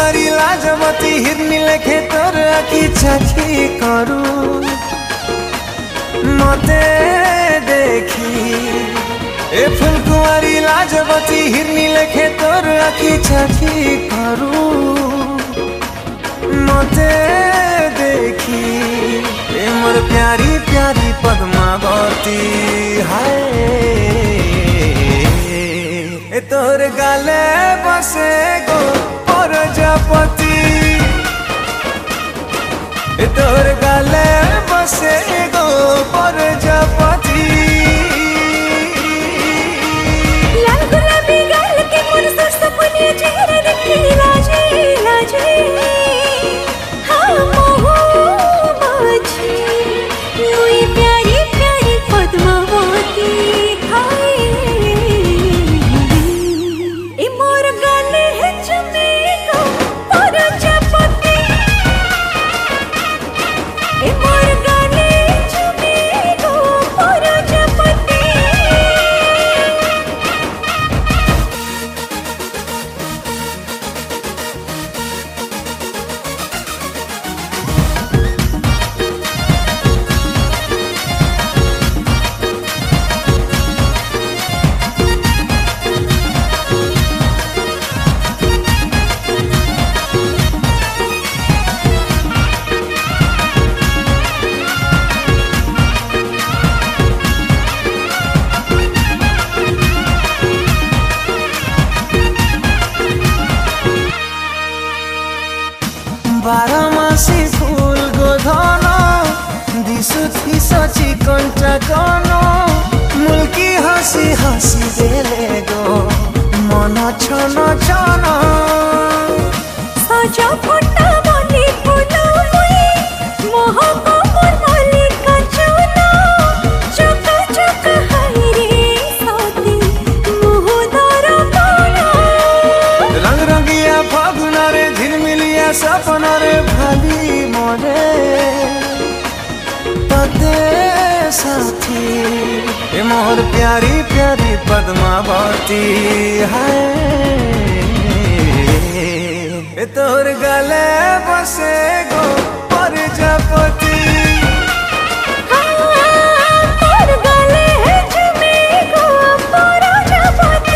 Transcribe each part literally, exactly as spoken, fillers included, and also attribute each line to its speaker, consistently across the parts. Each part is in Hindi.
Speaker 1: कुमारी लाजवती हिरनी लेखे तोर आखि चाखी करू मते देखी ए फूल कुमारी लाजवती हिरनी लेखे तोर आखि चाखी करू मते देखी ए मोर प्यारी प्यारी पद्मावती हाय ए तोर गाले बसे गो प्रजापति ए तोर गाले बसे गो प्रजापति
Speaker 2: लाल गुलाबी गाल के मोर सर सपने चेहरे देखी लाजे लाजे हाँ मोह माझी यूं प्यारी प्यारी पद्मावती हाय ए मोर गाले है चुमे गो प्रजापति ए मोर गाले चुमे गो प्रजापति
Speaker 1: बारमासी फूल गोधन दिशुथी सची कंटा कन मुल्की हसी हसी देले गो मन छन छन
Speaker 2: सजा फटा मनी फूलो मुई मोह को मुरली का चूना चका चका हाय रे साथी मुह दर पाना
Speaker 1: रंग रंगिया फागुन रे झिलमिलिया सपन रे भाली मोरे पते साथी ए मोर प्यारी प्यारी पद्मावती हाय ए तोर गले बसे गो प्रजापति
Speaker 2: तोर गले है चुमे गो प्रजापति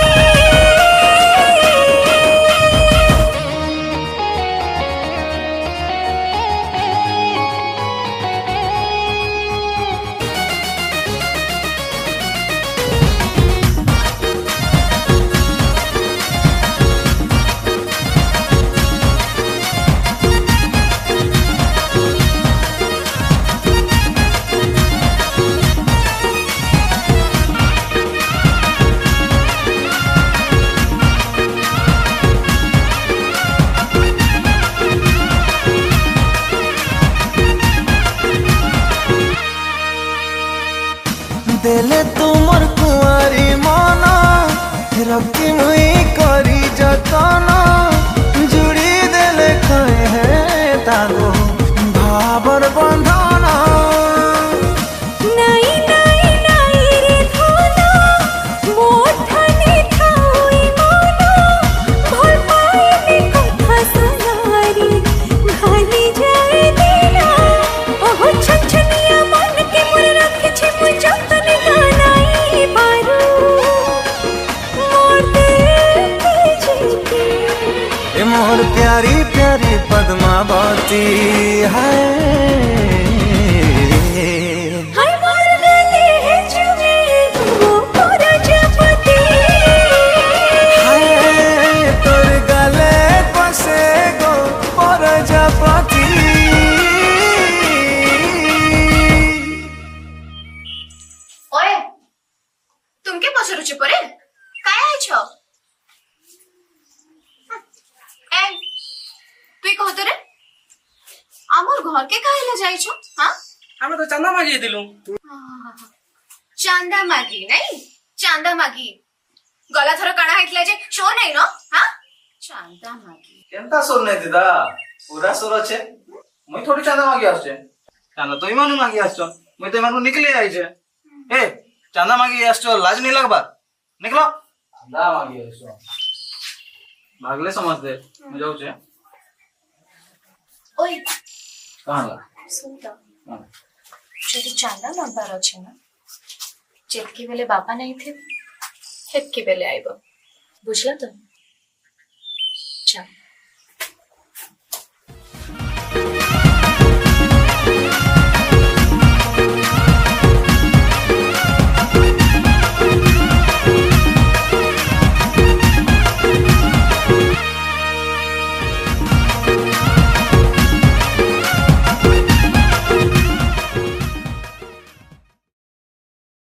Speaker 1: देले तुमर कुआरी मन रखी मुई करी जतन जुड़ी देले कहे है तागो भावर बंधन
Speaker 2: नाई नाई नाई रे धोना मोठनी ठाई मोना भल पाए कथा सुनारी भाली जाए देना ओहो छछनिया मन के मोर रखे छे मुझ गानाई पारू मोर दिल के जीते
Speaker 1: ए मोर प्यारी प्यारी पद्मावती हाय
Speaker 2: हाय मोर गले है चुमे गो प्रजापति
Speaker 1: हाय तोर गले बसे गो प्रजापति
Speaker 3: ओए तुमके पचरुची परे काय आइछो ए तुई कहतो रे आमर घर के काहेला जाइछो हां
Speaker 4: हमें तो चंदा मागी दिलु
Speaker 3: चांदा मागी नहीं चांदा मागी गला थोड़ा काना हेतला जे शो नहीं न हां चांदा मागी
Speaker 4: केनता सोर नहीं दिदा पूरा सोर छे मुई थोड़ी चांदा मागी आछे चांदा तो इमानु मागी आछो मुई तो इमानु निकले आई छे ए चांदा मागी आछो लाज नहीं लगबा निकलो चांदा मागी आछो भागले समझ दे मैं जाऊ छे
Speaker 3: ओए
Speaker 4: कहाँ ला
Speaker 3: सुन तो
Speaker 4: हाँ।
Speaker 3: যদি চাঁদা মাগবার আছে না যেতকি বেলে বাবা নাই থে হেতকি বেলে আইব বুঝলা তো চল